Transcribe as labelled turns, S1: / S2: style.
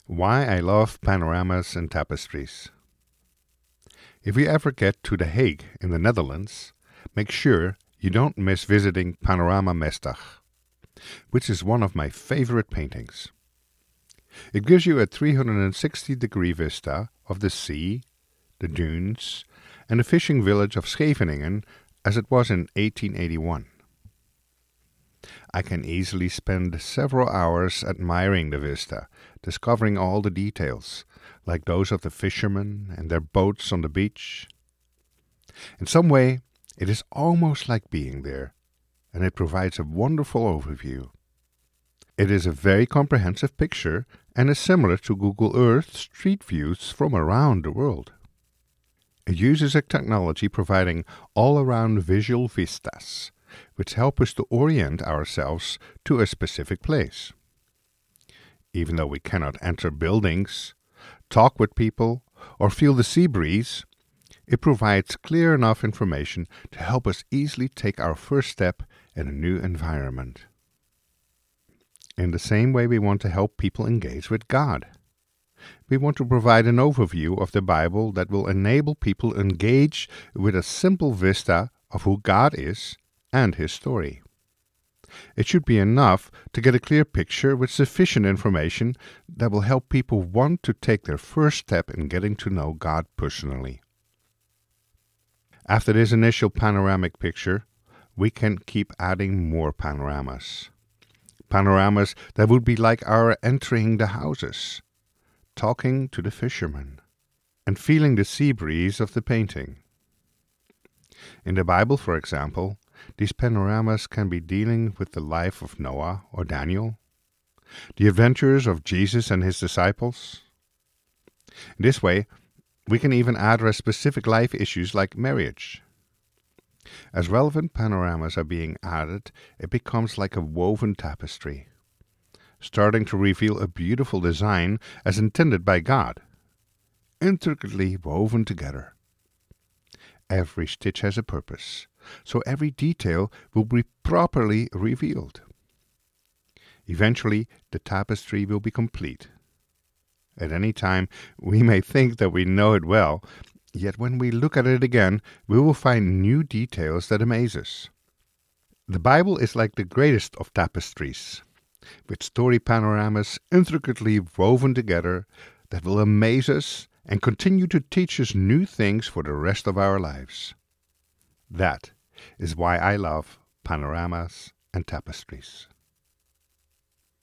S1: Why I love panoramas and tapestries. If you ever get to The Hague in the Netherlands, make sure you don't miss visiting Panorama Mestdag, which is one of my favorite paintings. It gives you a 360-degree vista of the sea, the dunes, and the fishing village of Scheveningen as it was in 1881. I can easily spend several hours admiring the vista, discovering all the details, like those of the fishermen and their boats on the beach. In some way, it is almost like being there, and it provides a wonderful overview. It is a very comprehensive picture and is similar to Google Earth street views from around the world. It uses a technology providing all-around visual vistas, which help us to orient ourselves to a specific place. Even though we cannot enter buildings, talk with people, or feel the sea breeze, it provides clear enough information to help us easily take our first step in a new environment. In the same way, we want to help people engage with God. We want to provide an overview of the Bible that will enable people to engage with a simple vista of who God is and His story. It should be enough to get a clear picture with sufficient information that will help people want to take their first step in getting to know God personally. After this initial panoramic picture, we can keep adding more panoramas. Panoramas that would be like our entering the houses, talking to the fishermen, and feeling the sea breeze of the painting. In the Bible, for example, these panoramas can be dealing with the life of Noah or Daniel, the adventures of Jesus and his disciples. In this way, we can even address specific life issues like marriage. As relevant panoramas are being added, it becomes like a woven tapestry, starting to reveal a beautiful design as intended by God, intricately woven together. Every stitch has a purpose, so every detail will be properly revealed. Eventually, the tapestry will be complete. At any time, we may think that we know it well, yet when we look at it again, we will find new details that amaze us. The Bible is like the greatest of tapestries, with story panoramas intricately woven together that will amaze us and continue to teach us new things for the rest of our lives. That is why I love panoramas and tapestries.